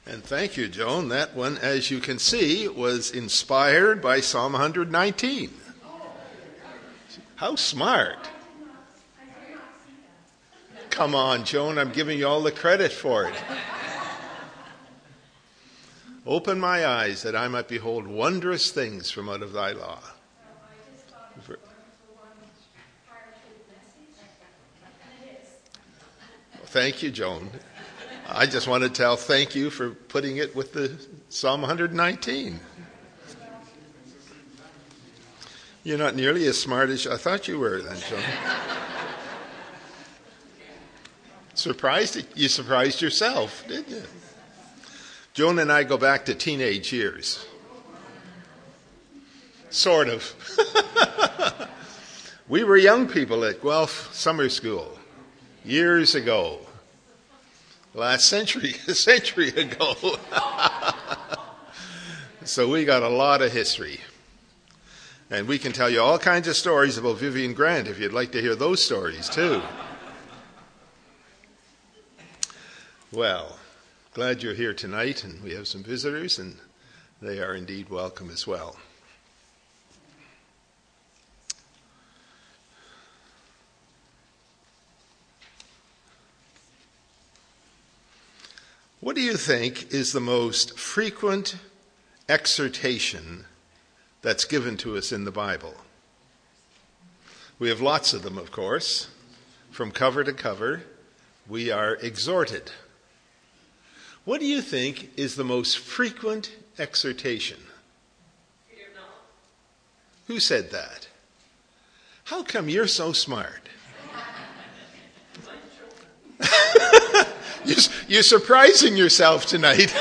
And thank you, Joan. That one, as you can see, was inspired by Psalm 119. How smart. Come on, Joan, I'm giving you all the credit for it. Open my eyes that I might behold wondrous things from out of thy law. Thank you, Joan. I just want to tell thank you for putting it with the Psalm 119. You're not nearly as smart as I thought you were then, Joan. You surprised yourself, didn't you? Joan and I go back to teenage years. Sort of. We were young people at Guelph Summer School years ago. Last century, a century ago. So we got a lot of history. And we can tell you all kinds of stories about Vivian Grant if you'd like to hear those stories too. Well, glad you're here tonight, and we have some visitors, and they are indeed welcome as well. What do you think is the most frequent exhortation that's given to us in the Bible? We have lots of them, of course. From cover to cover, we are exhorted. What do you think is the most frequent exhortation? Fear not. Who said that? How come you're so smart? You're surprising yourself tonight.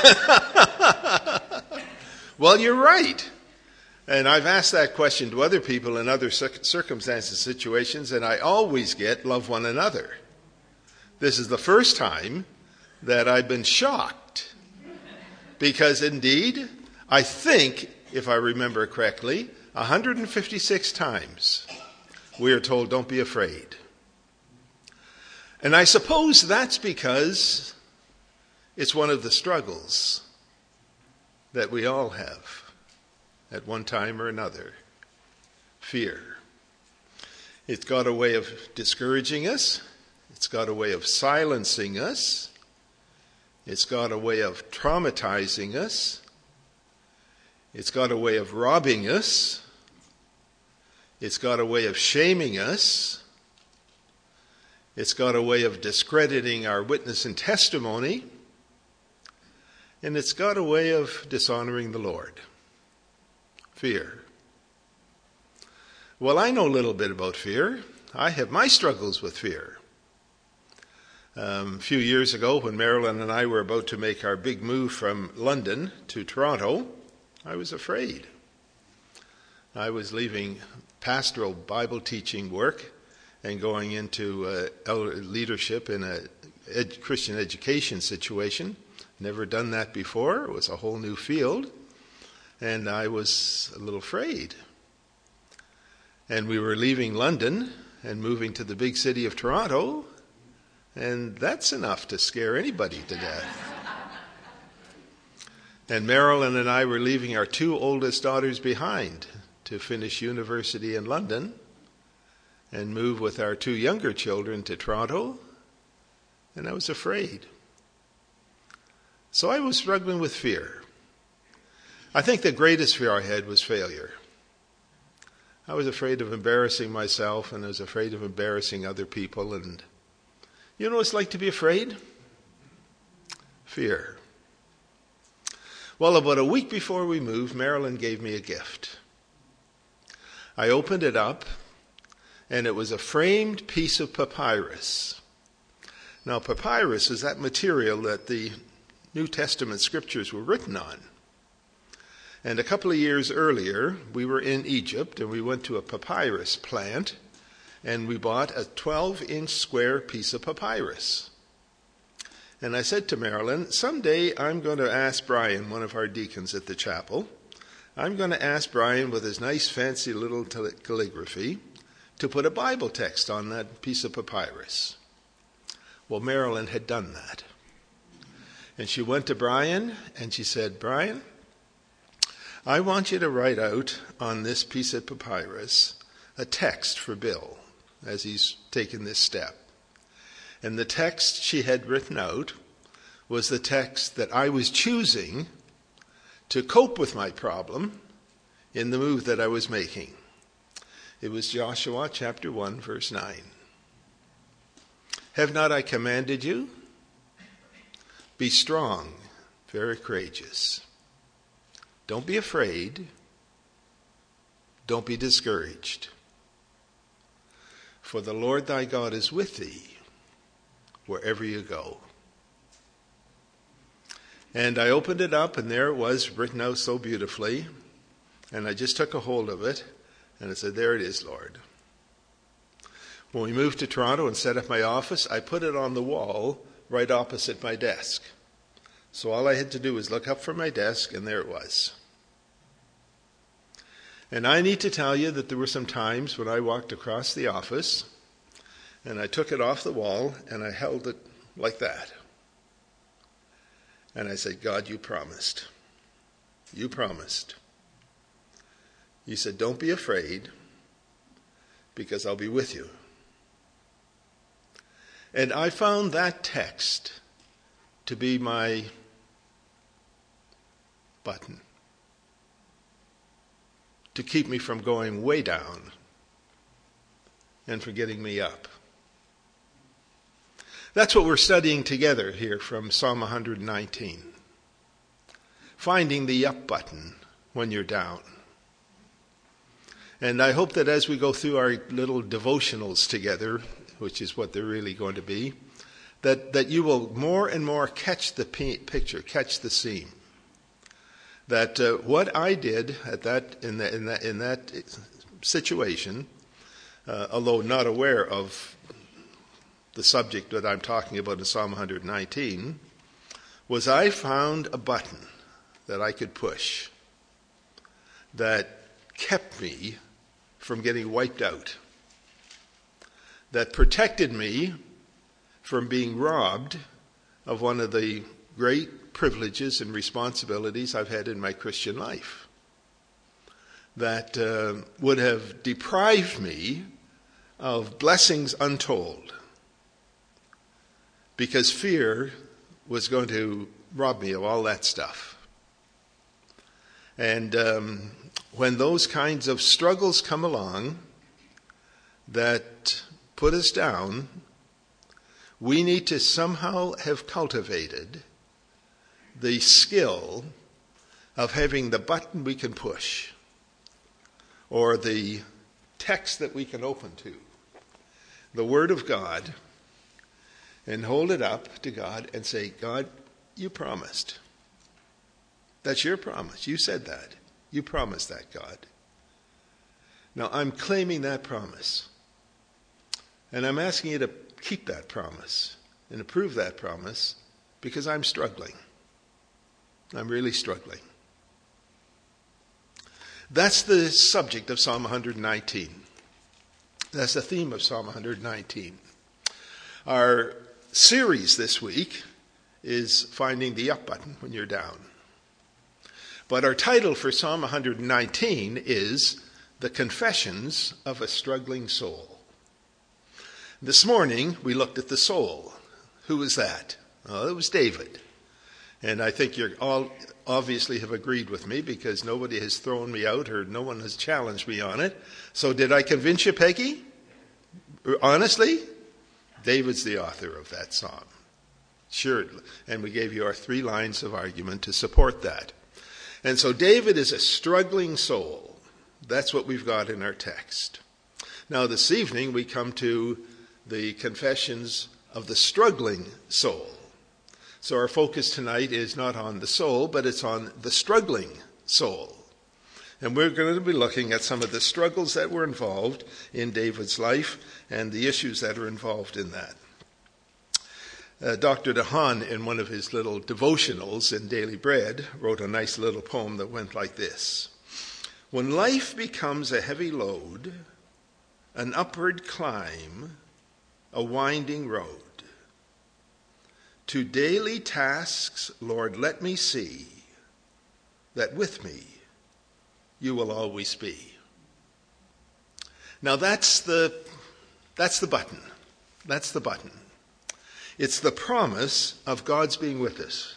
Well, you're right. And I've asked that question to other people in other circumstances, situations, and I always get love one another. This is the first time that I've been shocked. Because indeed, I think, if I remember correctly, 156 times we are told, don't be afraid. And I suppose that's because it's one of the struggles that we all have at one time or another. Fear. It's got a way of discouraging us. It's got a way of silencing us. It's got a way of traumatizing us. It's got a way of robbing us. It's got a way of shaming us. It's got a way of discrediting our witness and testimony. And it's got a way of dishonoring the Lord. Fear. Well, I know a little bit about fear. I have my struggles with fear. A few years ago, when Marilyn and I were about to make our big move from London to Toronto, I was afraid. I was leaving pastoral Bible teaching work and going into leadership in a Christian education situation. Never done that before. It was a whole new field. And I was a little afraid. And we were leaving London and moving to the big city of Toronto. And that's enough to scare anybody to death. And Marilyn and I were leaving our two oldest daughters behind to finish university in London and move with our two younger children to Toronto, and I was afraid. So I was struggling with fear. I think the greatest fear I had was failure. I was afraid of embarrassing myself, and I was afraid of embarrassing other people, and you know what it's like to be afraid? Fear. Well, about a week before we moved, Marilyn gave me a gift. I opened it up, and it was a framed piece of papyrus. Now, papyrus is that material that the New Testament scriptures were written on. And a couple of years earlier, we were in Egypt, and we went to a papyrus plant, and we bought a 12-inch square piece of papyrus. And I said to Marilyn, someday I'm going to ask Brian, one of our deacons at the chapel, I'm going to ask Brian with his nice fancy little calligraphy to put a Bible text on that piece of papyrus. Well, Marilyn had done that. And she went to Brian and she said, Brian, I want you to write out on this piece of papyrus a text for Bill as he's taken this step. And the text she had written out was the text that I was choosing to cope with my problem in the move that I was making. It was Joshua chapter 1, verse 9. Have not I commanded you? Be strong, very courageous. Don't be afraid. Don't be discouraged. For the Lord thy God is with thee wherever you go. And I opened it up, and there it was, written out so beautifully. And I just took a hold of it, and I said, there it is, Lord. When we moved to Toronto and set up my office, I put it on the wall right opposite my desk. So all I had to do was look up from my desk, and there it was. And I need to tell you that there were some times when I walked across the office, and I took it off the wall, and I held it like that. And I said, God, you promised. You promised. You said, don't be afraid, because I'll be with you. And I found that text to be my button to keep me from going way down and for getting me up. That's what we're studying together here from Psalm 119. Finding the up button when you're down. And I hope that as we go through our little devotionals together, which is what they're really going to be, that you will more and more catch the picture, catch the scene. That what I did at in that situation, although not aware of the subject that I'm talking about in Psalm 119, was I found a button that I could push that kept me from getting wiped out, that protected me from being robbed of one of the great privileges and responsibilities I've had in my Christian life, that would have deprived me of blessings untold, because fear was going to rob me of all that stuff. And when those kinds of struggles come along that put us down, we need to somehow have cultivated the skill of having the button we can push, or the text that we can open to, the Word of God, and hold it up to God and say, God, you promised. That's your promise. You said that. You promised that, God. Now I'm claiming that promise. And I'm asking you to keep that promise and approve that promise, because I'm struggling. I'm really struggling. That's the subject of Psalm 119. That's the theme of Psalm 119. Our series this week is Finding the Up Button When You're Down. But our title for Psalm 119 is The Confessions of a Struggling Soul. This morning we looked at the soul. Who was that? Oh, it was David. And I think you all obviously have agreed with me, because nobody has thrown me out or no one has challenged me on it. So did I convince you, Peggy? Honestly? David's the author of that psalm. Sure. And we gave you our 3 lines of argument to support that. And so David is a struggling soul. That's what we've got in our text. Now this evening we come to the confessions of the struggling soul. So our focus tonight is not on the soul, but it's on the struggling soul. And we're going to be looking at some of the struggles that were involved in David's life and the issues that are involved in that. Dr. DeHaan, in one of his little devotionals in Daily Bread, wrote a nice little poem that went like this. When life becomes a heavy load, an upward climb, a winding road, To daily tasks, Lord, let me see that with me you will always be. Now that's the button. That's the button. It's the promise of God's being with us.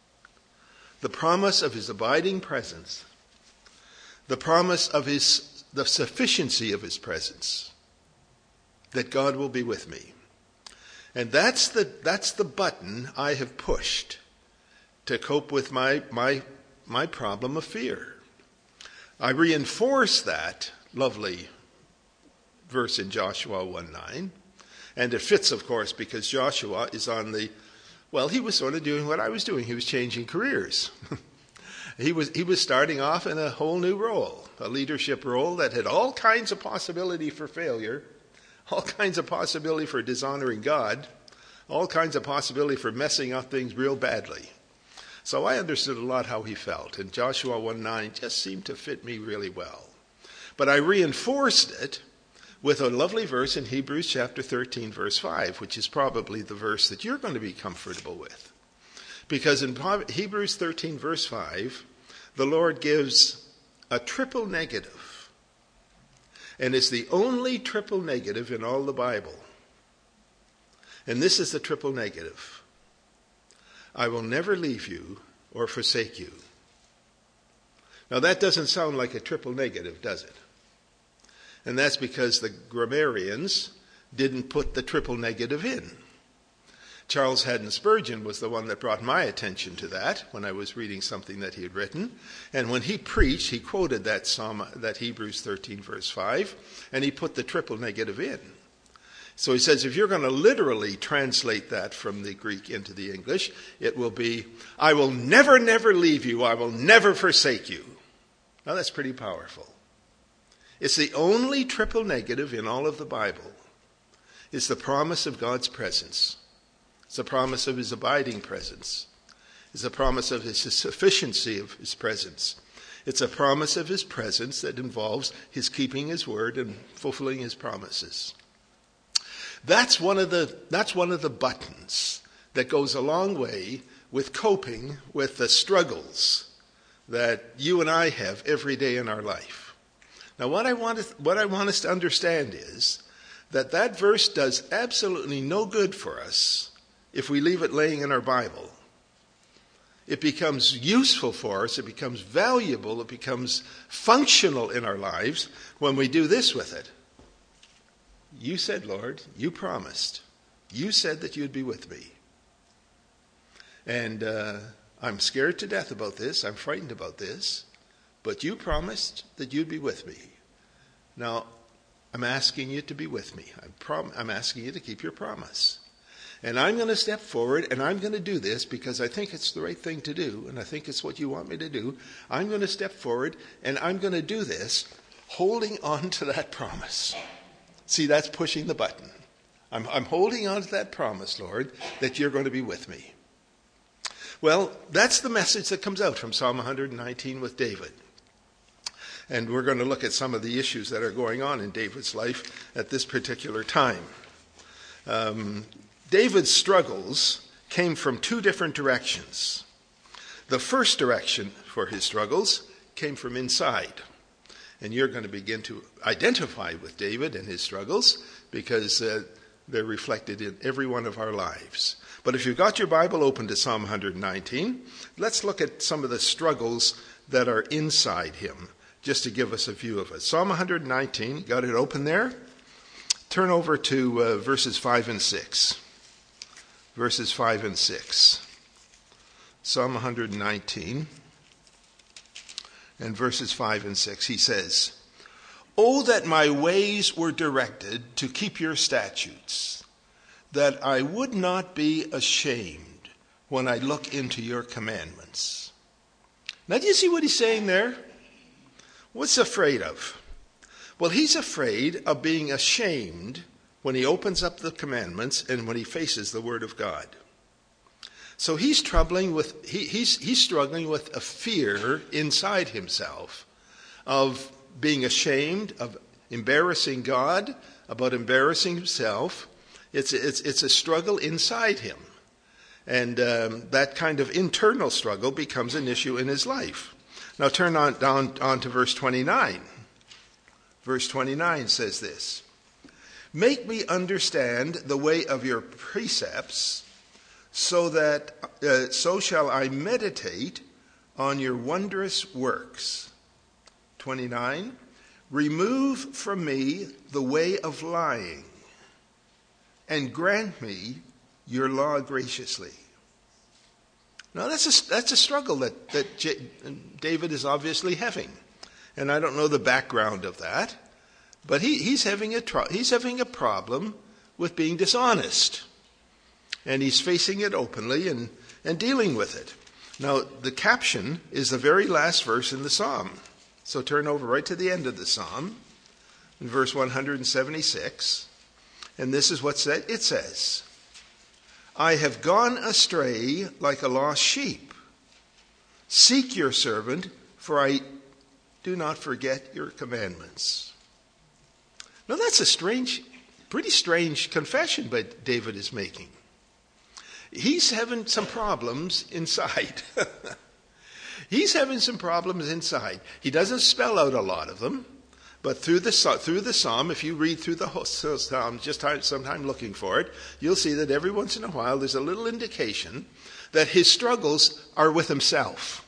The promise of his abiding presence. The promise of the sufficiency of his presence. That God will be with me. And that's the button I have pushed to cope with my problem of fear. I reinforce that lovely verse in Joshua 1:9. And it fits, of course, because Joshua is he was sort of doing what I was doing. He was changing careers. He was starting off in a whole new role, a leadership role that had all kinds of possibility for failure, all kinds of possibility for dishonoring God, all kinds of possibility for messing up things real badly. So I understood a lot how he felt, and Joshua 1:9 just seemed to fit me really well. But I reinforced it with a lovely verse in Hebrews chapter 13, verse 5, which is probably the verse that you're going to be comfortable with. Because in Hebrews 13, verse 5, the Lord gives a triple negative. And it's the only triple negative in all the Bible. And this is the triple negative. I will never leave you or forsake you. Now that doesn't sound like a triple negative, does it? And that's because the grammarians didn't put the triple negative in. Charles Haddon Spurgeon was the one that brought my attention to that when I was reading something that he had written. And when he preached, he quoted that Hebrews 13, verse 5, and he put the triple negative in. So he says, if you're going to literally translate that from the Greek into the English, it will be, I will never, never leave you. I will never forsake you. Now that's pretty powerful. It's the only triple negative in all of the Bible. It's the promise of God's presence. It's the promise of his abiding presence. It's a promise of his sufficiency of his presence. It's a promise of his presence that involves his keeping his word and fulfilling his promises. That's one of the buttons that goes a long way with coping with the struggles that you and I have every day in our life. Now, what I want us to understand is that verse does absolutely no good for us if we leave it laying in our Bible. It becomes useful for us, it becomes valuable, it becomes functional in our lives when we do this with it. You said, Lord, you promised. You said that you'd be with me. And I'm scared to death about this, I'm frightened about this. But you promised that you'd be with me. Now, I'm asking you to be with me. I'm asking you to keep your promise. And I'm going to step forward and I'm going to do this because I think it's the right thing to do. And I think it's what you want me to do. I'm going to step forward and I'm going to do this holding on to that promise. See, that's pushing the button. I'm holding on to that promise, Lord, that you're going to be with me. Well, that's the message that comes out from Psalm 119 with David. And we're going to look at some of the issues that are going on in David's life at this particular time. David's struggles came from two different directions. The first direction for his struggles came from inside. And you're going to begin to identify with David and his struggles because they're reflected in every one of our lives. But if you've got your Bible open to Psalm 119, let's look at some of the struggles that are inside him, just to give us a view of it. Psalm 119, got it open there? Turn over to verses 5 and 6. Verses 5 and 6. Psalm 119 and verses 5 and 6. He says, "Oh, that my ways were directed to keep your statutes, that I would not be ashamed when I look into your commandments." Now, do you see what he's saying there? What's he afraid of? Well, he's afraid of being ashamed when he opens up the commandments and when he faces the Word of God. So he's struggling with a fear inside himself of being ashamed, of embarrassing God, about embarrassing himself. It's a struggle inside him. And that kind of internal struggle becomes an issue in his life. Now turn on to verse 29. Verse 29 says this: "Make me understand the way of your precepts, so shall I meditate on your wondrous works." 29, "Remove from me the way of lying, and grant me your law graciously." Now that's a struggle that David is obviously having, and I don't know the background of that, but he's having a problem with being dishonest, and he's facing it openly and dealing with it. Now the caption is the very last verse in the psalm, so turn over right to the end of the psalm, in verse 176, and this is what it says: "I have gone astray like a lost sheep. Seek your servant, for I do not forget your commandments." Now that's a pretty strange confession that David is making. He's having some problems inside. He's having some problems inside. He doesn't spell out a lot of them, but through the psalm, if you read through the whole psalm, just sometime looking for it, you'll see that every once in a while there's a little indication that his struggles are with himself.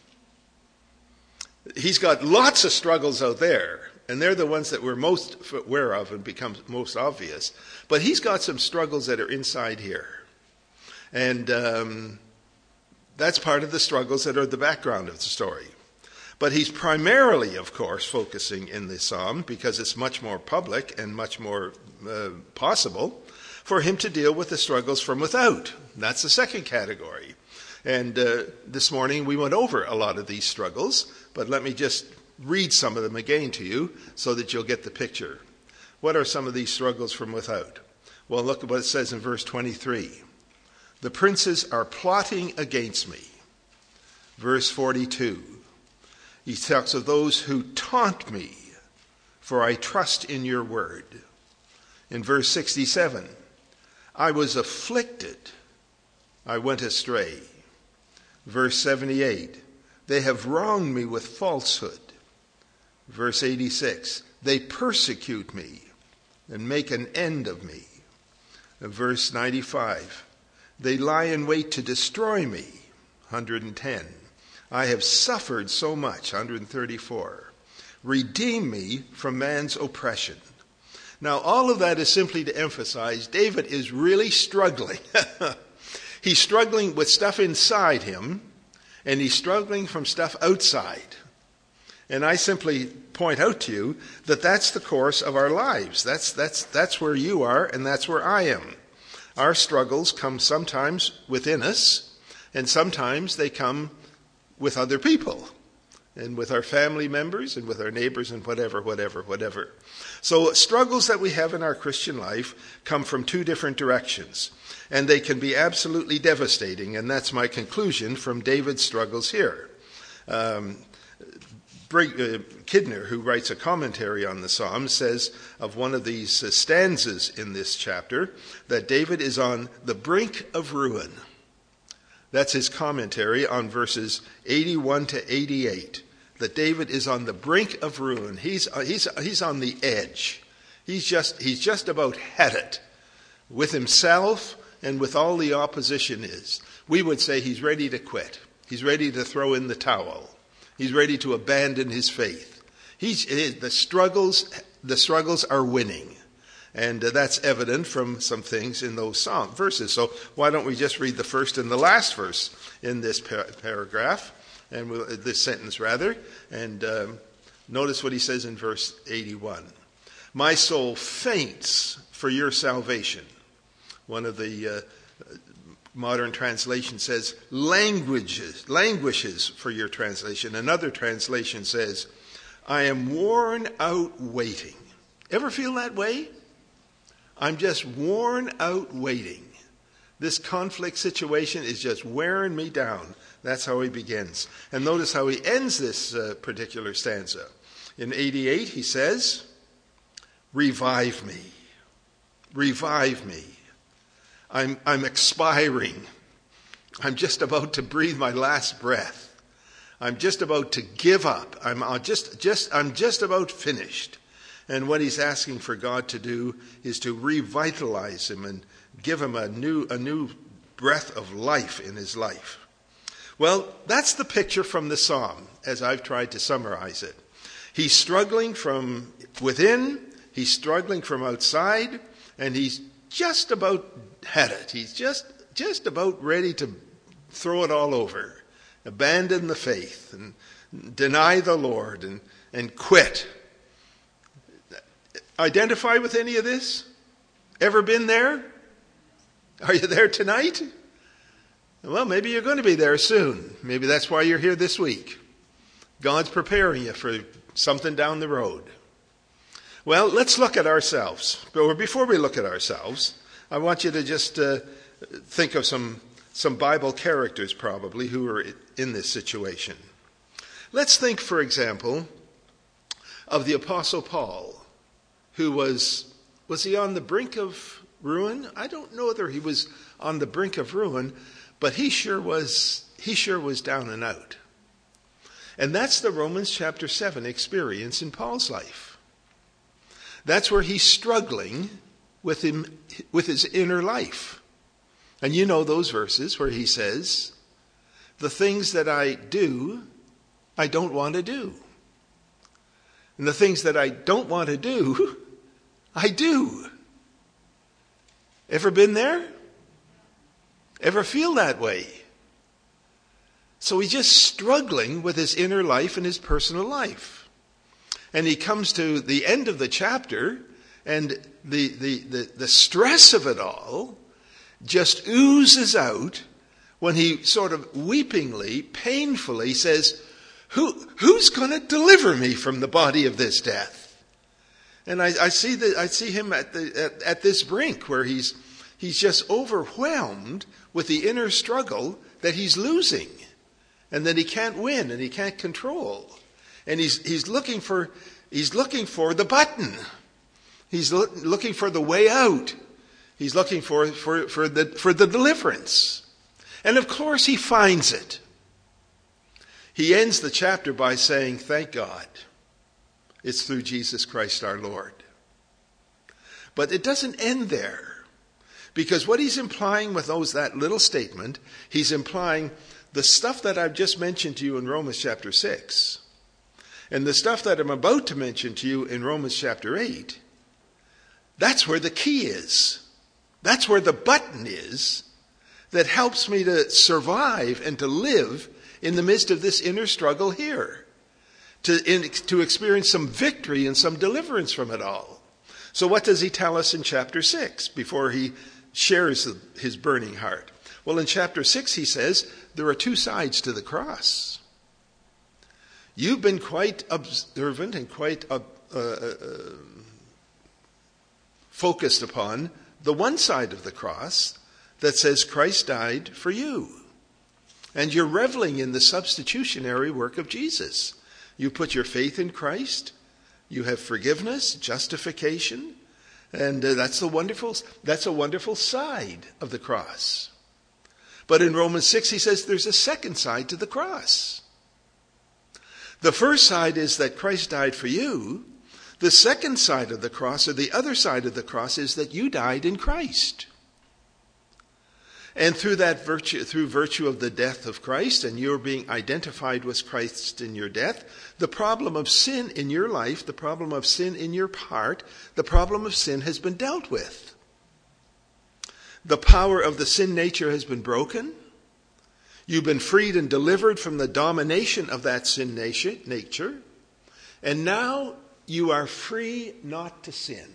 He's got lots of struggles out there, and they're the ones that we're most aware of and become most obvious. But he's got some struggles that are inside here. And that's part of the struggles that are the background of the story. But he's primarily, of course, focusing in this psalm, because it's much more public and much more possible for him to deal with the struggles from without. That's the second category. And this morning we went over a lot of these struggles, but let me just read some of them again to you so that you'll get the picture. What are some of these struggles from without? Well, look at what it says in verse 23. "The princes are plotting against me." Verse 42. He talks of those who taunt me, for I trust in your word. In verse 67, "I was afflicted, I went astray." Verse 78, "They have wronged me with falsehood." Verse 86, "They persecute me and make an end of me." Verse 95, "They lie in wait to destroy me." 110. "I have suffered so much." 134. "Redeem me from man's oppression." Now, all of that is simply to emphasize David is really struggling. He's struggling with stuff inside him, and he's struggling from stuff outside. And I simply point out to you that that's the course of our lives. That's where you are, and that's where I am. Our struggles come sometimes within us, and sometimes they come with other people, and with our family members, and with our neighbors, and whatever. So struggles that we have in our Christian life come from two different directions, and they can be absolutely devastating, and that's my conclusion from David's struggles here. Kidner, who writes a commentary on the psalm, says of one of these stanzas in this chapter that David is on the brink of ruin. That's his commentary on verses 81 to 88. That David is on the brink of ruin. He's on the edge. He's just about had it with himself and with all the opposition is. We would say he's ready to quit. He's ready to throw in the towel. He's ready to abandon his faith. The struggles are winning. And that's evident from some things in those psalm verses. So why don't we just read the first and the last verse in this paragraph, and this sentence rather, and notice what he says in verse 81. "My soul faints for your salvation." One of the modern translations says languishes for your translation. Another translation says, "I am worn out waiting." Ever feel that way? I'm just worn out waiting. This conflict situation is just wearing me down. That's how he begins. And notice how he ends this particular stanza. In 88, he says, "Revive me. Revive me. I'm expiring. I'm just about to breathe my last breath. I'm just about to give up. I'm just about finished. And what he's asking for God to do is to revitalize him and give him a new breath of life in his life. Well, that's the picture from the psalm, as I've tried to summarize it. He's struggling from within, he's struggling from outside, and he's just about had it. He's just about ready to throw it all over, abandon the faith, and deny the Lord, and quit. Identify with any of this? Ever been there? Are you there tonight? Well, maybe you're going to be there soon. Maybe that's why you're here this week. God's preparing you for something down the road. Well, let's look at ourselves. But before we look at ourselves, I want you to just think of some Bible characters probably who are in this situation. Let's think, for example, of the Apostle Paul, who was he on the brink of ruin? I don't know whether he was on the brink of ruin, but he sure was down and out. And that's the Romans chapter 7 experience in Paul's life. That's where he's struggling with his inner life. And you know those verses where he says, the things that I do, I don't want to do. And the things that I don't want to do, I do. Ever been there? Ever feel that way? So he's just struggling with his inner life and his personal life. And he comes to the end of the chapter, and the stress of it all just oozes out when he sort of weepingly, painfully says, who's going to deliver me from the body of this death? And I see him at this brink where he's just overwhelmed with the inner struggle that he's losing, and that he can't win and he can't control. And he's looking for the button. He's looking for the way out. He's looking for the deliverance. And of course he finds it. He ends the chapter by saying, thank God, it's through Jesus Christ our Lord. But it doesn't end there. Because what he's implying with that little statement, he's implying the stuff that I've just mentioned to you in Romans chapter 6, and the stuff that I'm about to mention to you in Romans chapter 8, that's where the key is. That's where the button is that helps me to survive and to live in the midst of this inner struggle here, to experience some victory and some deliverance from it all. So what does he tell us in chapter 6 before he shares his burning heart? Well, in chapter 6 he says there are two sides to the cross. You've been quite observant and quite focused upon the one side of the cross that says Christ died for you. And you're reveling in the substitutionary work of Jesus. You put your faith in Christ. You have forgiveness, justification. And that's a wonderful side of the cross. But in Romans 6 he says there's a second side to the cross. The first side is that Christ died for you. The second side of the cross, or the other side of the cross, is that you died in Christ. And through virtue of the death of Christ, and you're being identified with Christ in your death, the problem of sin in your life, the problem of sin in your heart, the problem of sin has been dealt with. The power of the sin nature has been broken. You've been freed and delivered from the domination of that sin nature. And now you are free not to sin.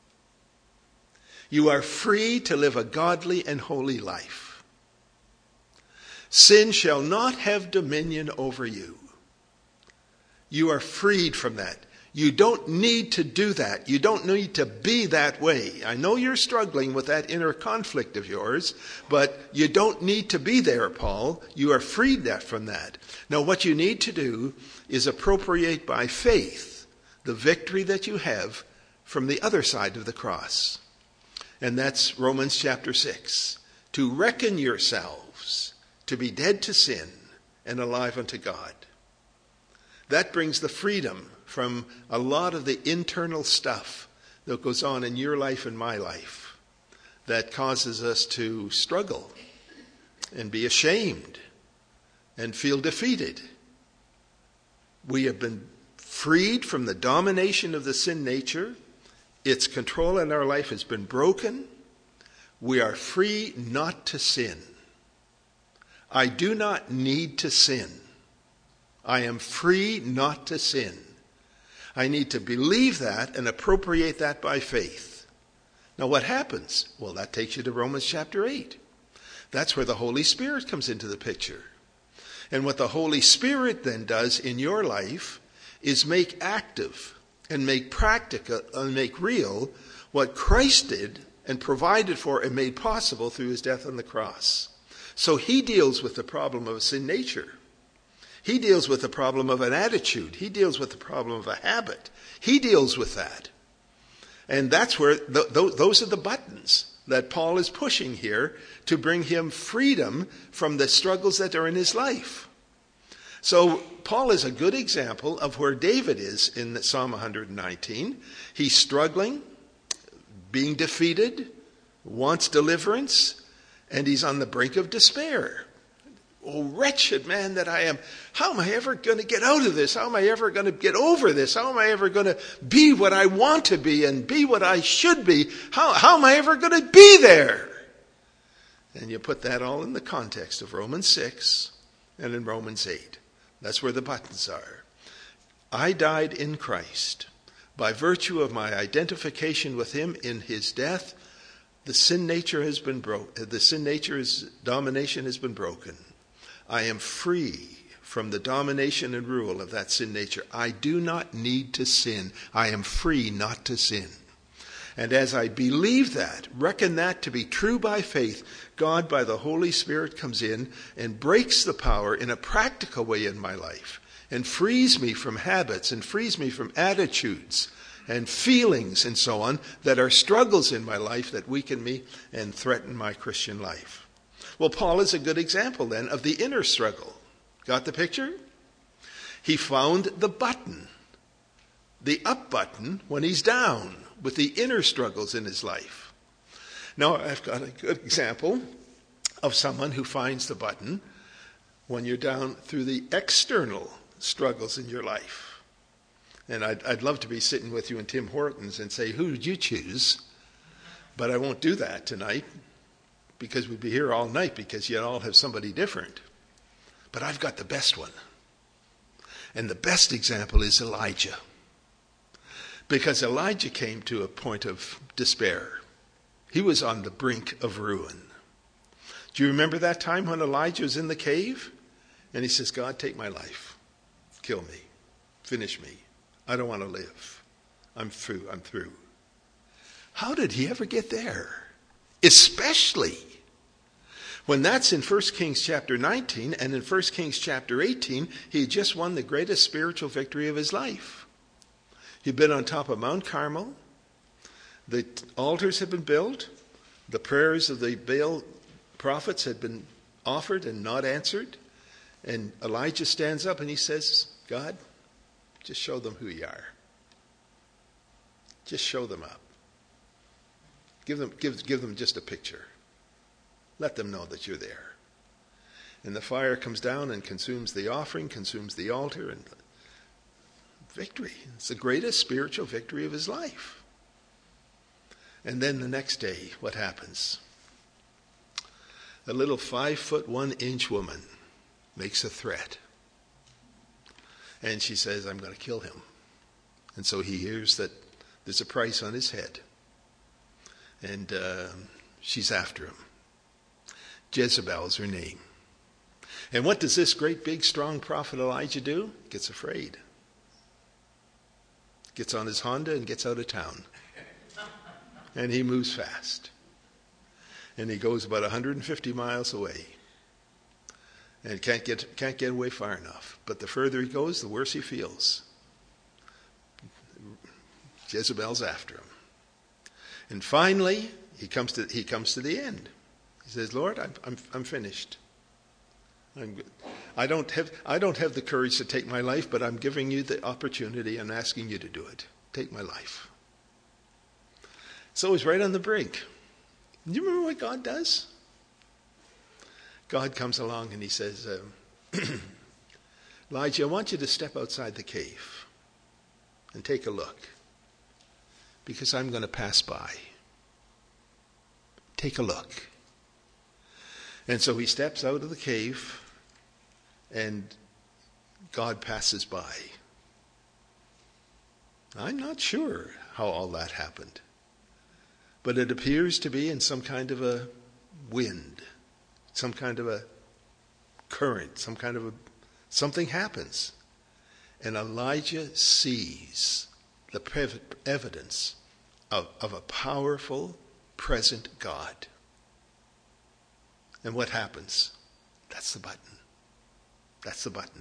You are free to live a godly and holy life. Sin shall not have dominion over you. You are freed from that. You don't need to do that. You don't need to be that way. I know you're struggling with that inner conflict of yours, but you don't need to be there, Paul. You are freed from that. Now, what you need to do is appropriate by faith the victory that you have from the other side of the cross. And that's Romans chapter 6. To reckon yourselves to be dead to sin and alive unto God. That brings the freedom from a lot of the internal stuff that goes on in your life and my life that causes us to struggle and be ashamed and feel defeated. We have been freed from the domination of the sin nature. Its control in our life has been broken. We are free not to sin. I do not need to sin. I am free not to sin. I need to believe that and appropriate that by faith. Now what happens? Well, that takes you to Romans chapter 8. That's where the Holy Spirit comes into the picture. And what the Holy Spirit then does in your life is make active and make practical and make real what Christ did and provided for and made possible through his death on the cross. So he deals with the problem of sin nature. He deals with the problem of an attitude. He deals with the problem of a habit. He deals with that. And that's where those are the buttons that Paul is pushing here to bring him freedom from the struggles that are in his life. So Paul is a good example of where David is in Psalm 119. He's struggling, being defeated, wants deliverance, and he's on the brink of despair. Oh, wretched man that I am. How am I ever going to get out of this? How am I ever going to get over this? How am I ever going to be what I want to be and be what I should be? How am I ever going to be there? And you put that all in the context of Romans 6 and in Romans 8. That's where the buttons are. I died in Christ. By virtue of my identification with him in his death, the sin nature has been broken. The sin nature's domination has been broken. I am free from the domination and rule of that sin nature. I do not need to sin. I am free not to sin. And as I believe that, reckon that to be true by faith, God by the Holy Spirit comes in and breaks the power in a practical way in my life and frees me from habits and frees me from attitudes and feelings and so on that are struggles in my life that weaken me and threaten my Christian life. Well, Paul is a good example then of the inner struggle. Got the picture? He found the button, the up button when he's down with the inner struggles in his life. Now, I've got a good example of someone who finds the button when you're down through the external struggles in your life. And I'd love to be sitting with you in Tim Hortons and say, who did you choose? But I won't do that tonight because we'd be here all night because you all have somebody different. But I've got the best one. And the best example is Elijah. Because Elijah came to a point of despair. He was on the brink of ruin. Do you remember that time when Elijah was in the cave? And he says, God, take my life. Kill me. Finish me. I don't want to live. I'm through. How did he ever get there? Especially when that's in 1 Kings chapter 19 and in 1 Kings chapter 18, he had just won the greatest spiritual victory of his life. He'd been on top of Mount Carmel. The altars had been built. The prayers of the Baal prophets had been offered and not answered. And Elijah stands up and he says, God, just show them who you are. Just show them up. Give them just a picture. Let them know that you're there. And the fire comes down and consumes the offering, consumes the altar, and victory. It's the greatest spiritual victory of his life. And then the next day, what happens? A little 5'1" woman makes a threat. And she says, I'm going to kill him. And so he hears that there's a price on his head. And she's after him. Jezebel is her name. And what does this great, big, strong prophet Elijah do? Gets afraid. Gets on his Honda and gets out of town. And he moves fast. And he goes about 150 miles away. And can't get away far enough. But the further he goes, the worse he feels. Jezebel's after him. And finally, he comes to the end. He says, Lord, I'm finished. I don't have the courage to take my life, but I'm giving you the opportunity and asking you to do it. Take my life. So he's right on the brink. Do you remember what God does? God comes along and he says, Elijah, I want you to step outside the cave and take a look, because I'm going to pass by. Take a look. And so he steps out of the cave, and God passes by. I'm not sure how all that happened, but it appears to be in some kind of a wind, some kind of a current, something happens. And Elijah sees the evidence of a powerful, present God. And what happens? That's the button. That's the button.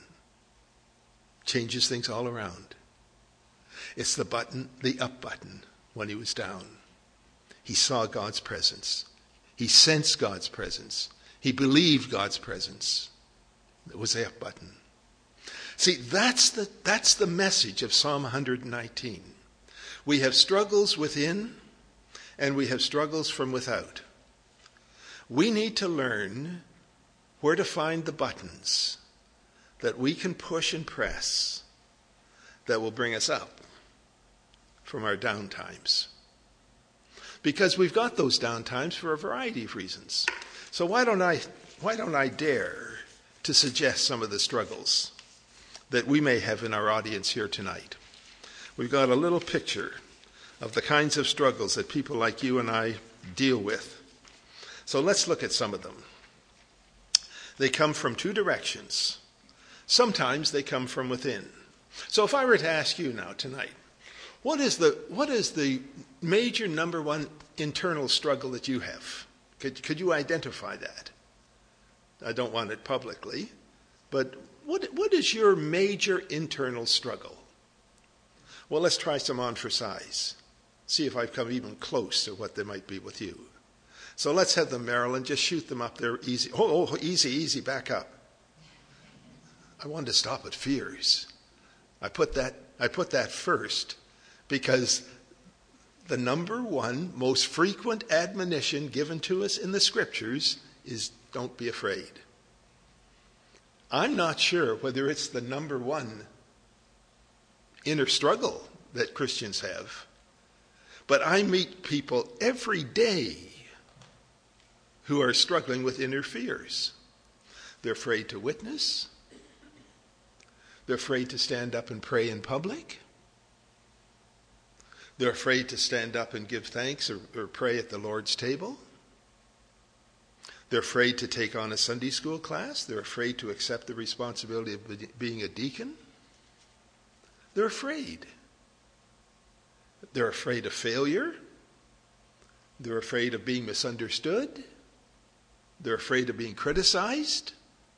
Changes things all around. It's the button, the up button, when he was down. He saw God's presence. He sensed God's presence. He believed God's presence. It was the up button. See, that's the message of Psalm 119. We have struggles within, and we have struggles from without. We need to learn where to find the buttons that we can push and press that will bring us up from our down times. Because we've got those down times for a variety of reasons. So why don't I dare to suggest some of the struggles that we may have in our audience here tonight? We've got a little picture of the kinds of struggles that people like you and I deal with. So let's look at some of them. They come from two directions. Sometimes they come from within. So if I were to ask you now tonight, what is the major number one internal struggle that you have? Could you identify that? I don't want it publicly, but what is your major internal struggle? Well, let's try some on for size. See if I've come even close to what they might be with you. So let's have them, Marilyn. Just shoot them up there easy. Oh, easy, back up. I wanted to stop at fears. I put that first because the number one most frequent admonition given to us in the scriptures is don't be afraid. I'm not sure whether it's the number one inner struggle that Christians have, but I meet people every day who are struggling with inner fears. They're afraid to witness. They're afraid to stand up and pray in public. They're afraid to stand up and give thanks or pray at the Lord's table. They're afraid to take on a Sunday school class. They're afraid to accept the responsibility of being a deacon. They're afraid. They're afraid of failure. They're afraid of being misunderstood. They're afraid of being criticized.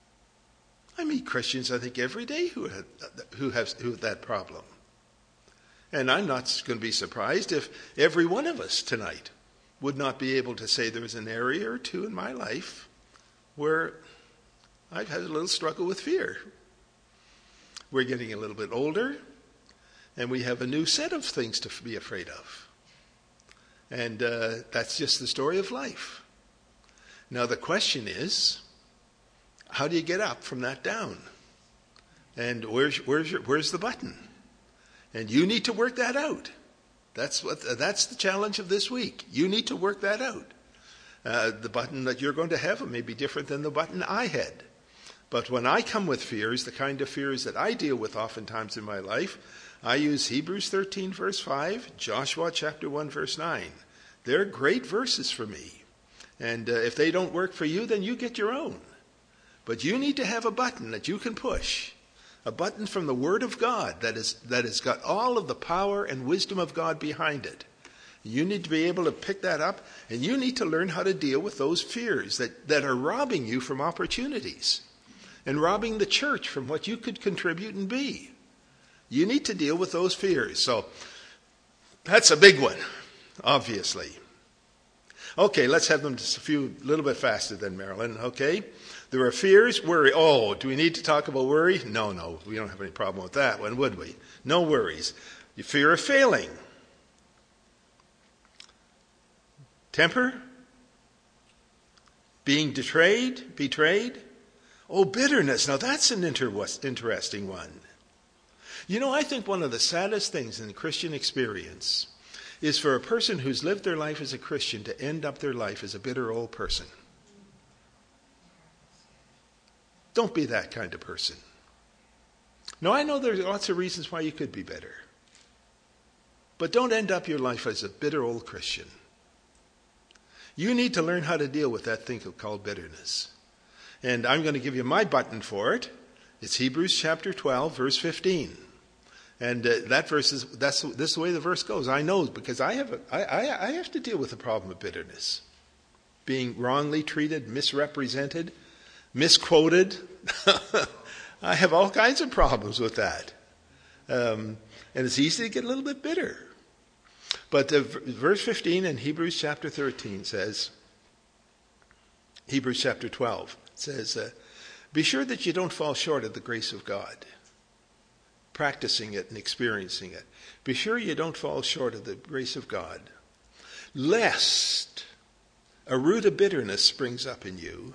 I meet Christians, I think, every day who have that problem. And I'm not going to be surprised if every one of us tonight would not be able to say there was an area or two in my life where I've had a little struggle with fear. We're getting a little bit older, and we have a new set of things to be afraid of. And that's just the story of life. Now the question is, how do you get up from that down? And where's the button? And you need to work that out. That's the challenge of this week. You need to work that out. The button that you're going to have may be different than the button I had. But when I come with fears, the kind of fears that I deal with oftentimes in my life, I use Hebrews 13 verse 5, Joshua chapter 1 verse 9. They're great verses for me. And if they don't work for you, then you get your own. But you need to have a button that you can push. A button from the Word of God that has got all of the power and wisdom of God behind it. You need to be able to pick that up, and you need to learn how to deal with those fears that are robbing you from opportunities and robbing the church from what you could contribute and be. You need to deal with those fears. So that's a big one, obviously. Okay, let's have them just a little bit faster than Marilyn, okay? There are fears, worry. Oh, do we need to talk about worry? No, we don't have any problem with that one, would we? No worries. You fear of failing. Temper? Being betrayed? Oh, bitterness. Now that's an interesting one. You know, I think one of the saddest things in the Christian experience is for a person who's lived their life as a Christian to end up their life as a bitter old person. Don't be that kind of person. Now, I know there's lots of reasons why you could be bitter. But don't end up your life as a bitter old Christian. You need to learn how to deal with that thing called bitterness. And I'm going to give you my button for it. It's Hebrews chapter 12, verse 15. And that verse this is the way the verse goes. I know because I have to deal with the problem of bitterness. Being wrongly treated, misrepresented, misquoted. I have all kinds of problems with that. And it's easy to get a little bit bitter. But verse 15 in Hebrews chapter 13 says, Hebrews chapter 12 says, be sure that you don't fall short of the grace of God. Practicing it and experiencing it. Be sure you don't fall short of the grace of God. Lest a root of bitterness springs up in you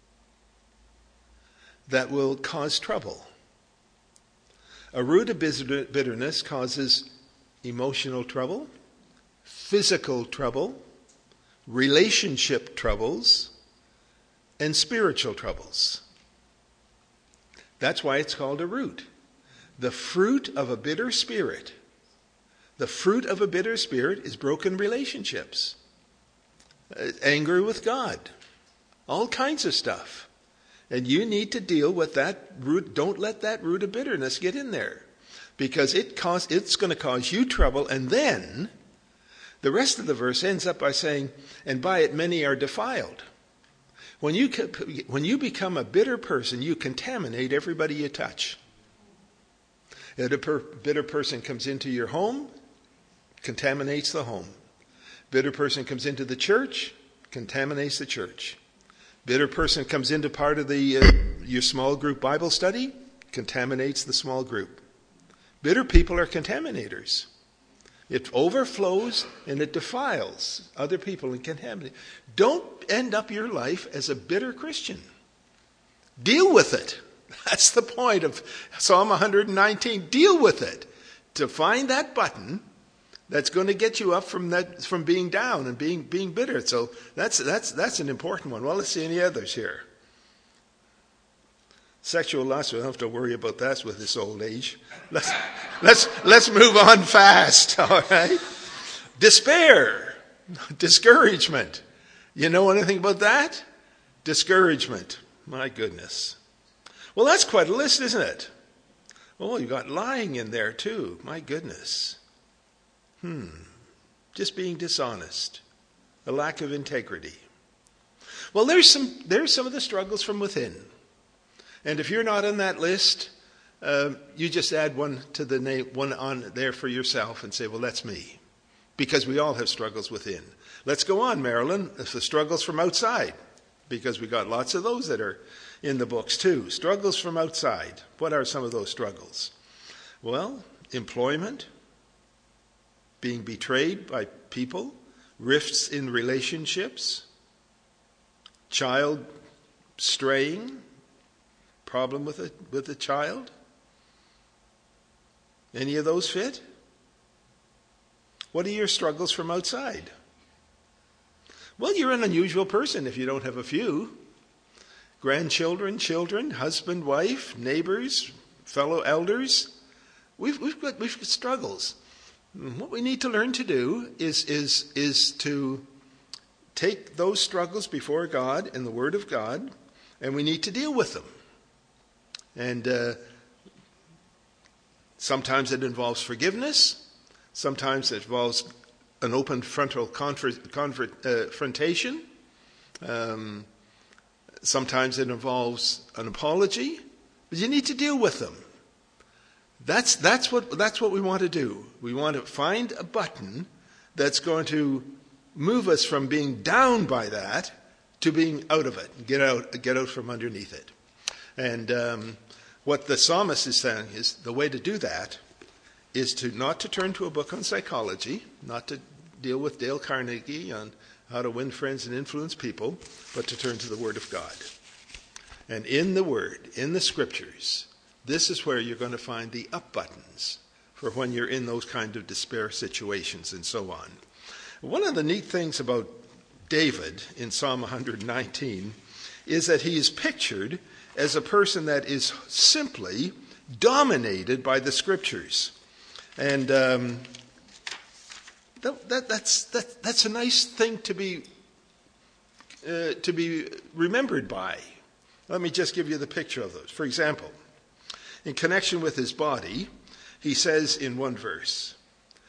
that will cause trouble. A root of bitterness causes emotional trouble, physical trouble, relationship troubles, and spiritual troubles. That's why it's called a root. The fruit of a bitter spirit. The fruit of a bitter spirit is broken relationships. Anger with God. All kinds of stuff. And you need to deal with that root. Don't let that root of bitterness get in there. Because it's going to cause you trouble. And then the rest of the verse ends up by saying, and by it many are defiled. When you become a bitter person, you contaminate everybody you touch. A bitter person comes into your home, contaminates the home. Bitter person comes into the church, contaminates the church. Bitter person comes into part of your small group Bible study, contaminates the small group. Bitter people are contaminators. It overflows and it defiles other people and contaminates. Don't end up your life as a bitter Christian. Deal with it. That's the point of Psalm 119. Deal with it. To find that button that's going to get you up from being down and being bitter. So that's an important one. Well, let's see any others here. Sexual lust, we don't have to worry about that with this old age. Let's move on fast. All right. Despair, discouragement. You know anything about that? Discouragement. My goodness. Well, that's quite a list, isn't it? Oh, you got lying in there too. My goodness. Just being dishonest. A lack of integrity. Well, there's some of the struggles from within. And if you're not on that list, you just add one to the name, one on there for yourself and say, well, that's me. Because we all have struggles within. Let's go on, Marilyn. It's the struggles from outside. Because we got lots of those that are in the books too. Struggles from outside. What are some of those struggles? Well, employment, being betrayed by people, rifts in relationships, child straying, problem with a child. Any of those fit? What are your struggles from outside? Well, you're an unusual person if you don't have a few. Grandchildren, children, husband, wife, neighbors, fellow elders. We've got struggles. What we need to learn to do is to take those struggles before God and the Word of God, and we need to deal with them. And sometimes it involves forgiveness. Sometimes it involves an open frontal confrontation. Sometimes it involves an apology. But you need to deal with them. That's what we want to do. We want to find a button that's going to move us from being down by that to being out of it, get out from underneath it. And what the psalmist is saying is the way to do that is to not to turn to a book on psychology, not to deal with Dale Carnegie on how to win friends and influence people, but to turn to the Word of God. And in the Word, in the Scriptures, this is where you're going to find the up buttons for when you're in those kind of despair situations and so on. One of the neat things about David in Psalm 119 is that he is pictured as a person that is simply dominated by the Scriptures. And that's a nice thing to be remembered by. Let me just give you the picture of those. For example, in connection with his body, he says in one verse,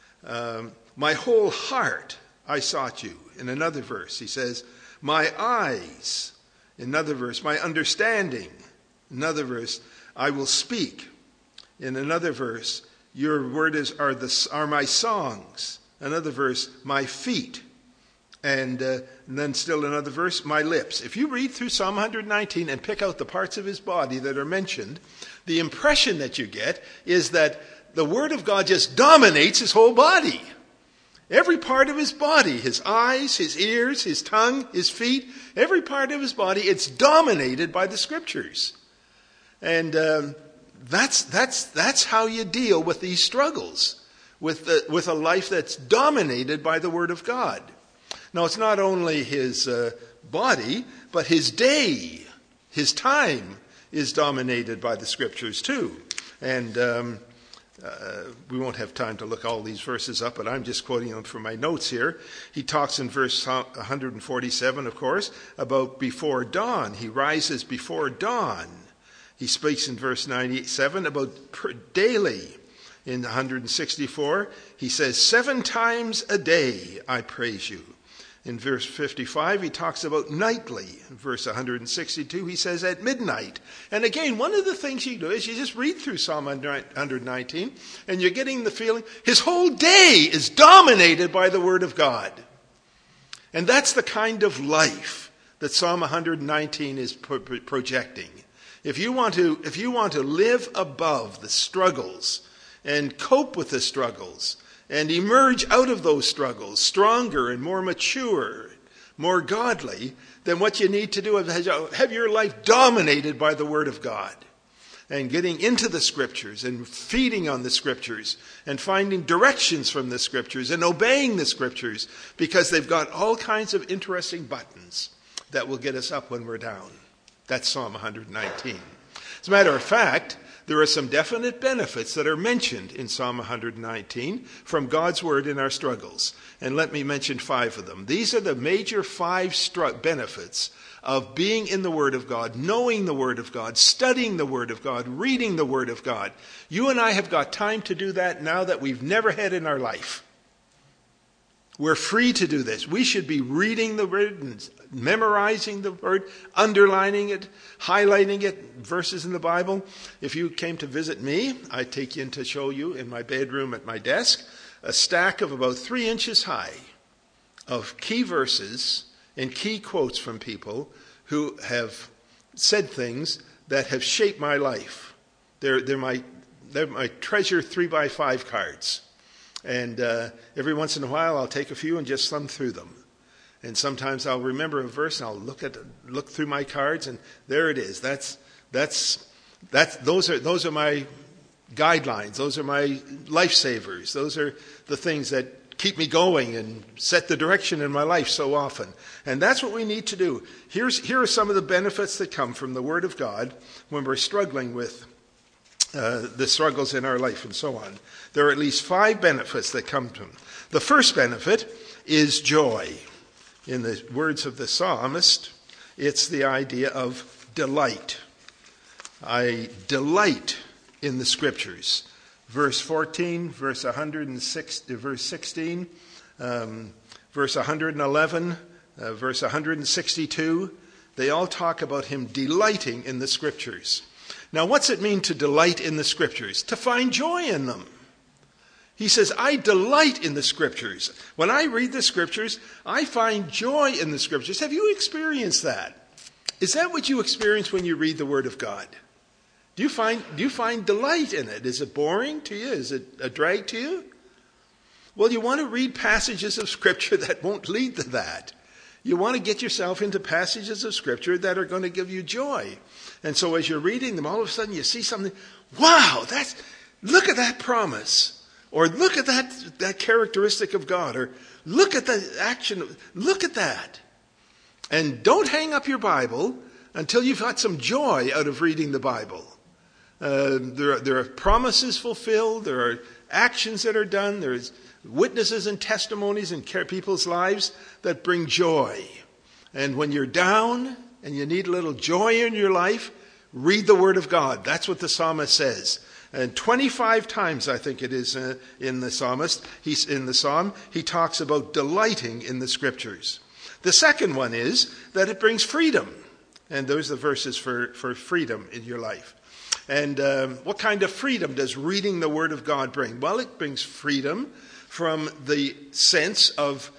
my whole heart I sought you. In another verse, he says, my eyes. In another verse, my understanding. In another verse, I will speak. In another verse, your word are my songs. Another verse, my feet. And then still another verse, my lips. If you read through Psalm 119 and pick out the parts of his body that are mentioned, the impression that you get is that the Word of God just dominates his whole body. Every part of his body, his eyes, his ears, his tongue, his feet, every part of his body, it's dominated by the Scriptures. And that's how you deal with these struggles, with a life that's dominated by the Word of God. Now, it's not only his body, but his day, his time is dominated by the Scriptures too. And we won't have time to look all these verses up, but I'm just quoting them from my notes here. He talks in verse 147, of course, about before dawn. He rises before dawn. He speaks in verse 97 about daily. In 164, he says, 7 times a day I praise you. In verse 55, he talks about nightly. In verse 162, he says at midnight. And again, one of the things you do is you just read through Psalm 119, and you're getting the feeling his whole day is dominated by the Word of God. And that's the kind of life that Psalm 119 is projecting. If you want to live above the struggles and cope with the struggles, and emerge out of those struggles stronger and more mature, more godly, then what you need to do is have your life dominated by the Word of God. And getting into the Scriptures and feeding on the Scriptures and finding directions from the Scriptures and obeying the Scriptures, because they've got all kinds of interesting buttons that will get us up when we're down. That's Psalm 119. As a matter of fact, there are some definite benefits that are mentioned in Psalm 119 from God's Word in our struggles. And let me mention 5 of them. These are the major 5 benefits of being in the Word of God, knowing the Word of God, studying the Word of God, reading the Word of God. You and I have got time to do that now that we've never had in our life. We're free to do this. We should be reading the Word and memorizing the Word, underlining it, highlighting it, verses in the Bible. If you came to visit me, I'd take you in to show you in my bedroom at my desk a stack of about 3 inches high of key verses and key quotes from people who have said things that have shaped my life. They're my treasure 3x5 cards. And every once in a while, I'll take a few and just thumb through them. And sometimes I'll remember a verse and I'll look through my cards, and there it is. Those are my guidelines. Those are my lifesavers. Those are the things that keep me going and set the direction in my life so often. And that's what we need to do. Here are some of the benefits that come from the Word of God when we're struggling with the struggles in our life and so on. There are at least 5 benefits that come to them. The first benefit is joy. In the words of the psalmist, it's the idea of delight. I delight in the Scriptures. Verse 14, verse 106, verse 16, verse 111, verse 162, they all talk about him delighting in the Scriptures. Now, what's it mean to delight in the Scriptures? To find joy in them. He says, I delight in the Scriptures. When I read the Scriptures, I find joy in the Scriptures. Have you experienced that? Is that what you experience when you read the Word of God? Do you find delight in it? Is it boring to you? Is it a drag to you? Well, you want to read passages of Scripture that won't lead to that. You want to get yourself into passages of Scripture that are going to give you joy. And so as you're reading them, all of a sudden you see something, wow, look at that promise. Or look at that characteristic of God. Or look at the action. Look at that. And don't hang up your Bible until you've got some joy out of reading the Bible. There are promises fulfilled. There are actions that are done. There's witnesses and testimonies in people's lives that bring joy. And when you're down and you need a little joy in your life, read the Word of God. That's what the psalmist says. And 25 times, I think it is in the psalm, he talks about delighting in the Scriptures. The second one is that it brings freedom. And those are the verses for freedom in your life. And what kind of freedom does reading the Word of God bring? Well, it brings freedom from the sense of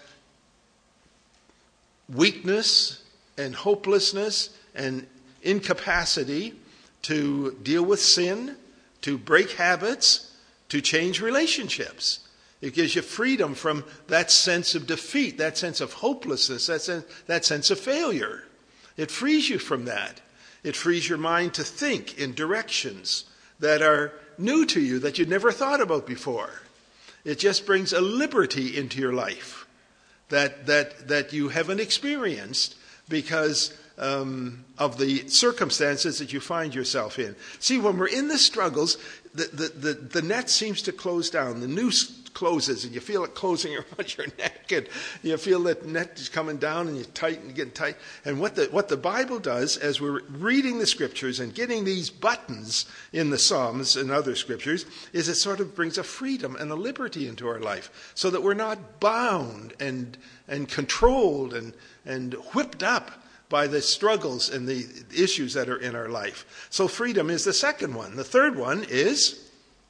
weakness and hopelessness and incapacity to deal with sin, to break habits, to change relationships. It gives you freedom from that sense of defeat, that sense of hopelessness, that sense of failure. It frees you from that. It frees your mind to think in directions that are new to you, that you'd never thought about before. It just brings a liberty into your life that you haven't experienced because of the circumstances that you find yourself in. See, when we're in the struggles, the net seems to close down. The noose closes, and you feel it closing around your neck, and you feel that net is coming down, and you're tight and getting tight. And what the Bible does, as we're reading the Scriptures and getting these buttons in the Psalms and other Scriptures, is it sort of brings a freedom and a liberty into our life, so that we're not bound and controlled and whipped up by the struggles and the issues that are in our life. So freedom is the second one. The third one is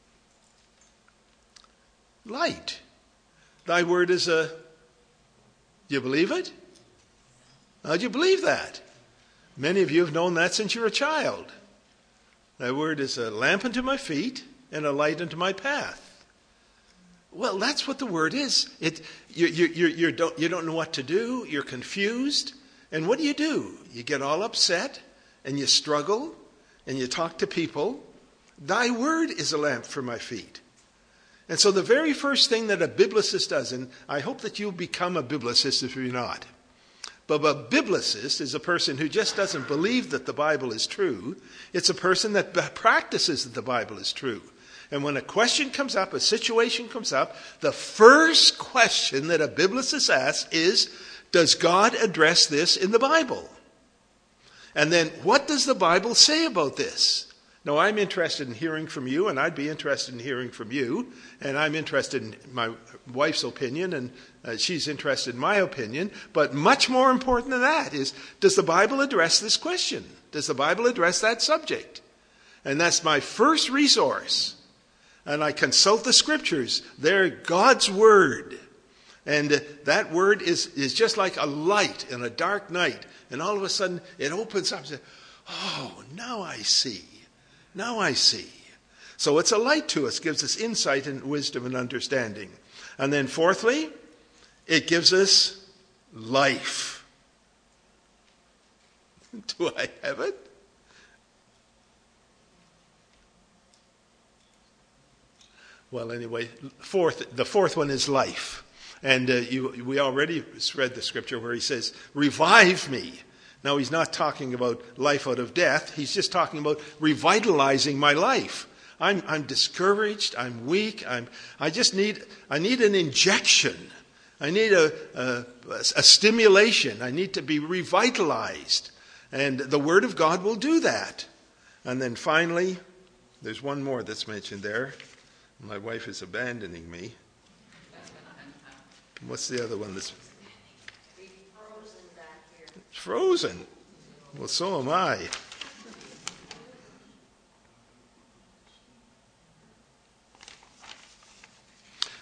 light. Thy word is do you believe it? How do you believe that? Many of you have known that since you were a child. Thy word is a lamp unto my feet and a light unto my path. Well, that's what the word is. You don't know what to do. You're confused. And what do? You get all upset and you struggle and you talk to people. Thy word is a lamp for my feet. And so the very first thing that a biblicist does, and I hope that you'll become a biblicist if you're not. But a biblicist is a person who just doesn't believe that the Bible is true. It's a person that practices that the Bible is true. And when a question comes up, a situation comes up, the first question that a biblicist asks is, does God address this in the Bible? And then, what does the Bible say about this? Now, I'm interested in hearing from you, and I'd be interested in hearing from you, and I'm interested in my wife's opinion, and she's interested in my opinion. But much more important than that is, does the Bible address this question? Does the Bible address that subject? And that's my first resource. And I consult the Scriptures. They're God's Word. And that word is just like a light in a dark night. And all of a sudden, it opens up and says, oh, now I see. Now I see. So it's a light to us, gives us insight and wisdom and understanding. And then fourthly, it gives us life. Do I have it? Well, anyway, the fourth one is life. And we already read the scripture where he says, revive me. Now, he's not talking about life out of death. He's just talking about revitalizing my life. I'm discouraged. I'm weak. I need an injection. I need a stimulation. I need to be revitalized. And the Word of God will do that. And then finally, there's one more that's mentioned there. My wife is abandoning me. What's the other one that's frozen back here? Frozen? Well, so am I.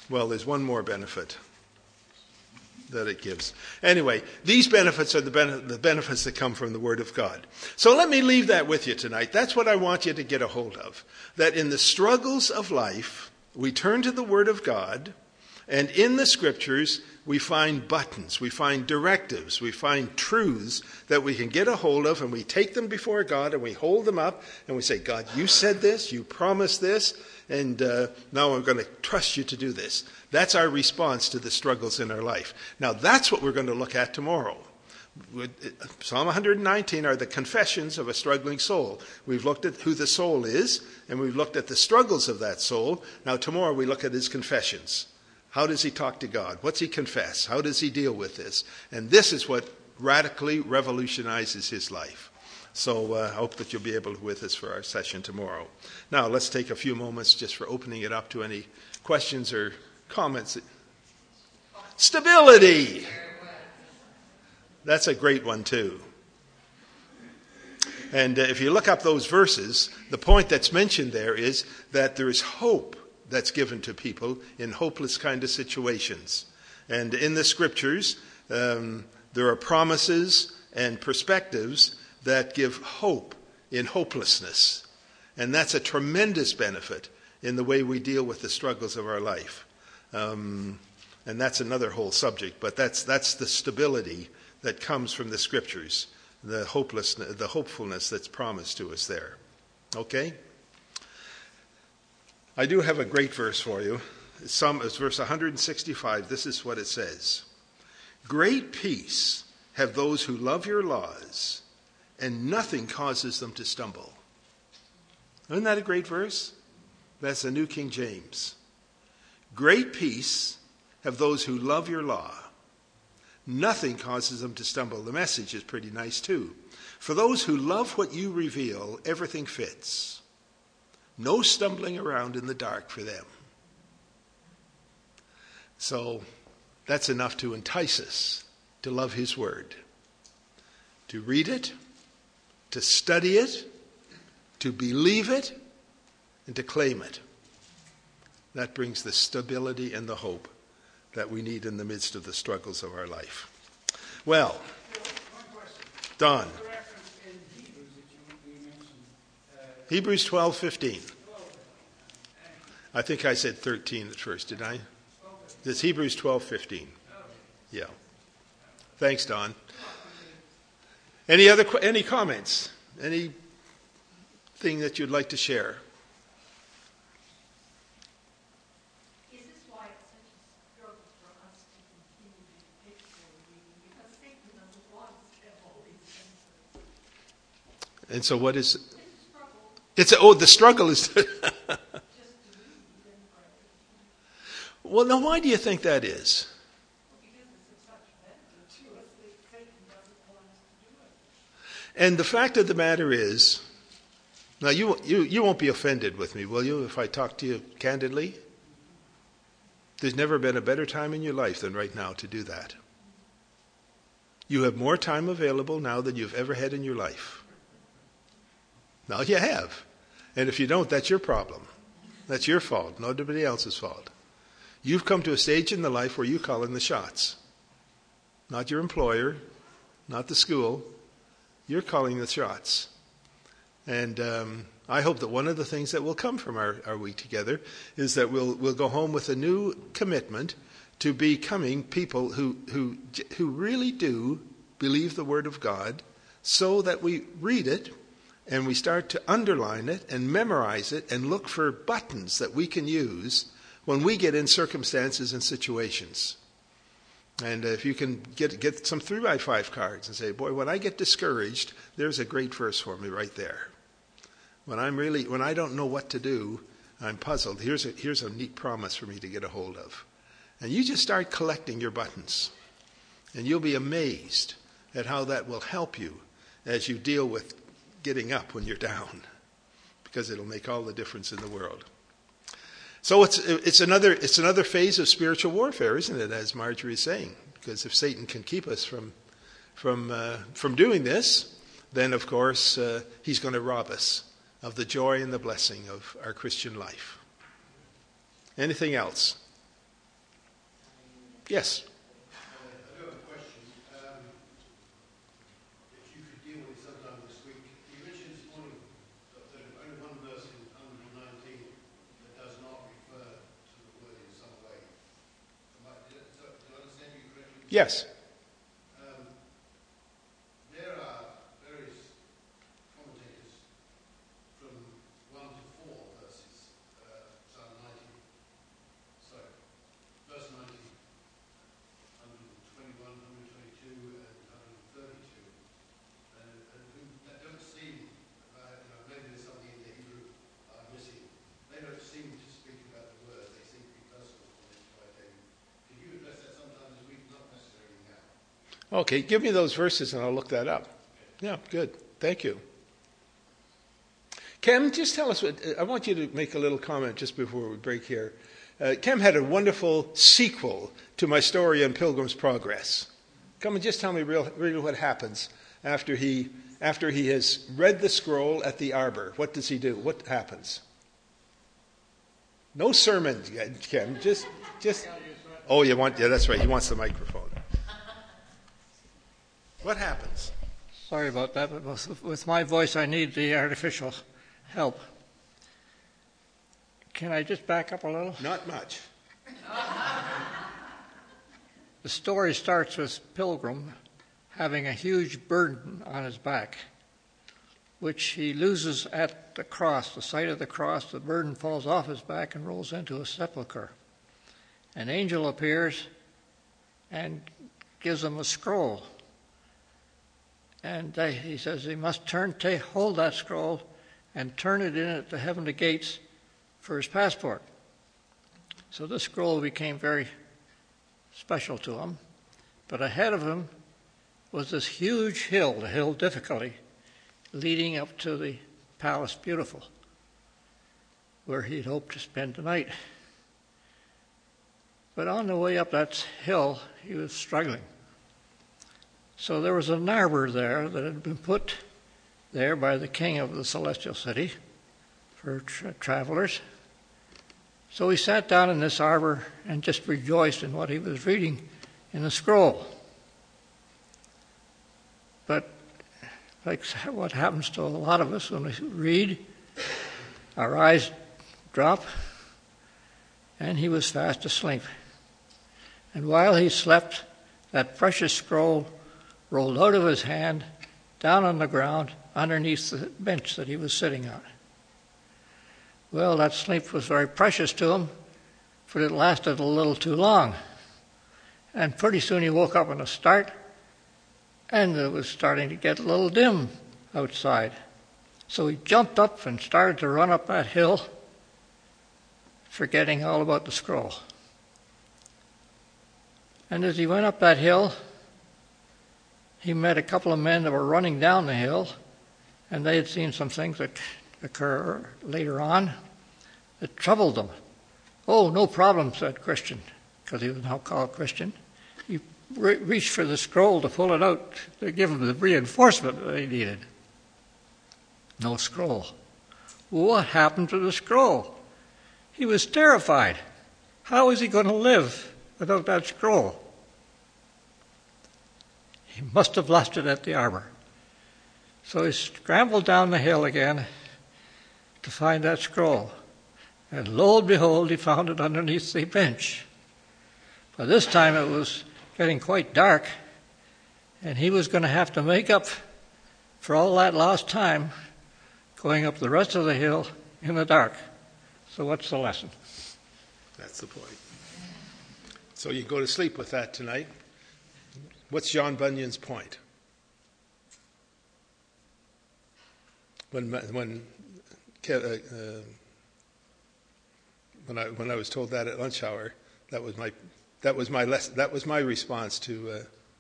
Well, there's one more benefit that it gives. Anyway, these benefits are the benefits that come from the Word of God. So let me leave that with you tonight. That's what I want you to get a hold of. That in the struggles of life, we turn to the Word of God, and in the Scriptures, we find buttons, we find directives, we find truths that we can get a hold of, and we take them before God, and we hold them up, and we say, God, you said this, you promised this, and now I'm going to trust you to do this. That's our response to the struggles in our life. Now, that's what we're going to look at tomorrow. Psalm 119 are the confessions of a struggling soul. We've looked at who the soul is, and we've looked at the struggles of that soul. Now, tomorrow we look at his confessions. How does he talk to God? What's he confess? How does he deal with this? And this is what radically revolutionizes his life. So I hope that you'll be able to be with us for our session tomorrow. Now, let's take a few moments just for opening it up to any questions or comments. Stability. That's a great one, too. And if you look up those verses, the point that's mentioned there is that there is hope that's given to people in hopeless kind of situations. And in the Scriptures, there are promises and perspectives that give hope in hopelessness. And that's a tremendous benefit in the way we deal with the struggles of our life. And that's another whole subject, but that's the stability that comes from the Scriptures, the hopefulness that's promised to us there. Okay? I do have a great verse for you. It's verse 165. This is what it says. Great peace have those who love your laws, and nothing causes them to stumble. Isn't that a great verse? That's the New King James. Great peace have those who love your law. Nothing causes them to stumble. The Message is pretty nice too. For those who love what you reveal, everything fits. No stumbling around in the dark for them. So that's enough to entice us to love his word, to read it, to study it, to believe it, and to claim it. That brings the stability and the hope that we need in the midst of the struggles of our life. Well, Don. Hebrews 12:15. I think I said 13 at first, did I? It's Hebrews 12:15. Yeah. Thanks, Don. Any comments? Anything that you'd like to share? Is this why it's such a struggle for us to continue to be faithful reading? Because Satan doesn't want us to have all these answers. And so what is... It's a struggle. The struggle is... Just to read and pray. Well, now why do you think that is? Because it's of such benefit to us that Satan doesn't want us to do it. And the fact of the matter is, now you won't be offended with me, will you, if I talk to you candidly? There's never been a better time in your life than right now to do that. You have more time available now than you've ever had in your life. Now you have. And if you don't, that's your problem. That's your fault, not anybody else's fault. You've come to a stage in the life where you call in the shots. Not your employer, not the school. You're calling the shots. And I hope that one of the things that will come from our week together is that we'll go home with a new commitment to becoming people who really do believe the Word of God, so that we read it and we start to underline it and memorize it and look for buttons that we can use when we get in circumstances and situations. And if you can get some 3x5 cards and say, boy, when I get discouraged, there's a great verse for me right there. When I don't know what to do, I'm puzzled. Here's a neat promise for me to get a hold of. And you just start collecting your buttons. And you'll be amazed at how that will help you as you deal with getting up when you're down. Because it'll make all the difference in the world. So it's another phase of spiritual warfare, isn't it, as Marjorie is saying? Because if Satan can keep us from doing this, then of course he's going to rob us of the joy and the blessing of our Christian life. Anything else? Yes. I do have a question. If you could deal with it sometime this week. You mentioned this morning that there is only one verse in 119 that does not refer to the word in some way. Did I understand you correctly? Yes. There are various commentators from 1 to 4 verses, Psalm 90, verse 90, 121, 122, and 132. And that don't seem, maybe there's something in the Hebrew I'm missing. They don't seem to speak about the word. They seem to be personal comments by David. Can you address that sometime this week? Not necessarily now. Okay, give me those verses and I'll look that up. Yeah, good. Thank you. Kem, just tell us I want you to make a little comment just before we break here. Kem had a wonderful sequel to my story on Pilgrim's Progress. Come and just tell me really what happens after he has read the scroll at the arbor. What does he do? What happens? No sermon, Kem. Just. Oh, that's right. He wants the microphone. What happens? Sorry about that, but with my voice I need the artificial help. Can I just back up a little? Not much. The story starts with Pilgrim having a huge burden on his back, which he loses at the cross, the sight of the cross. The burden falls off his back and rolls into a sepulcher. An angel appears and gives him a scroll. And he says he must hold that scroll and turn it in at the heavenly gates for his passport. So this scroll became very special to him. But ahead of him was this huge hill, the Hill Difficulty, leading up to the Palace Beautiful, where he'd hoped to spend the night. But on the way up that hill, he was struggling. So there was an arbor there that had been put there by the king of the celestial city for travelers. So he sat down in this arbor and just rejoiced in what he was reading in the scroll. But like what happens to a lot of us when we read, our eyes drop, and he was fast asleep. And while he slept, that precious scroll rolled out of his hand, down on the ground, underneath the bench that he was sitting on. Well, that sleep was very precious to him, but it lasted a little too long. And pretty soon he woke up in a start, and it was starting to get a little dim outside. So he jumped up and started to run up that hill, forgetting all about the scroll. And as he went up that hill, he met a couple of men that were running down the hill, and they had seen some things that occur later on that troubled them. Oh, no problem, said Christian, because he was now called Christian. He reached for the scroll to pull it out to give them the reinforcement that they needed. No scroll. What happened to the scroll? He was terrified. How was he going to live without that scroll? He must have lost it at the arbor. So he scrambled down the hill again to find that scroll. And lo and behold, he found it underneath the bench. By this time it was getting quite dark, and he was going to have to make up for all that lost time going up the rest of the hill in the dark. So what's the lesson? That's the point. So you go to sleep with that tonight. What's John Bunyan's point? When I was told that at lunch hour, that was my response to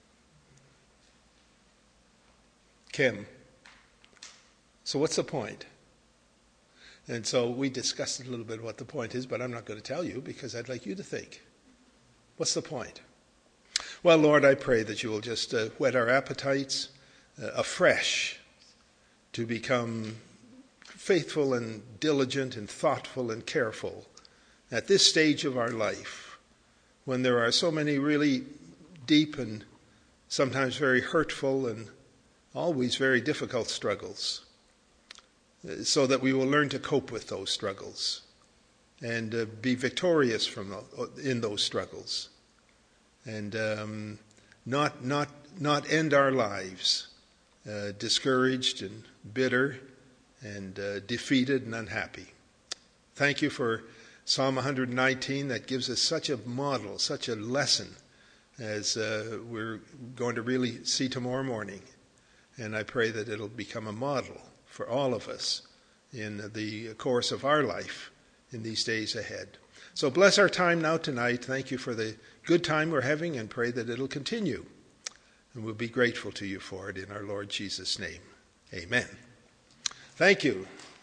Kim. So what's the point? And so we discussed a little bit what the point is, but I'm not going to tell you because I'd like you to think. What's the point? Well, Lord, I pray that you will just whet our appetites afresh to become faithful and diligent and thoughtful and careful at this stage of our life when there are so many really deep and sometimes very hurtful and always very difficult struggles, so that we will learn to cope with those struggles and be victorious in those struggles, and not end our lives discouraged and bitter and defeated and unhappy. Thank you for Psalm 119 that gives us such a model, such a lesson, as we're going to really see tomorrow morning. And I pray that it'll become a model for all of us in the course of our life in these days ahead. So bless our time now tonight. Thank you for the good time we're having, and pray that it'll continue. And we'll be grateful to you for it in our Lord Jesus' name. Amen. Thank you.